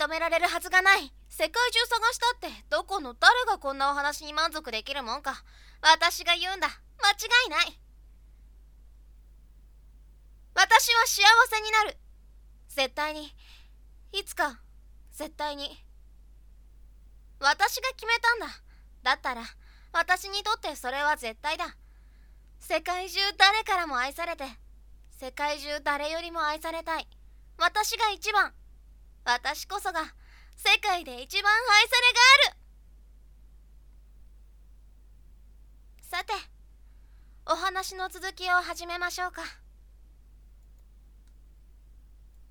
認められるはずがない。世界中探したってどこの誰がこんなお話に満足できるもんか。私が言うんだ。間違いない。私は幸せになる。絶対に。いつか絶対に。私が決めたんだ。だったら私にとってそれは絶対だ。世界中誰からも愛されて、世界中誰よりも愛されたい。私が一番。私こそが世界で一番愛されがある。さて、お話の続きを始めましょうか。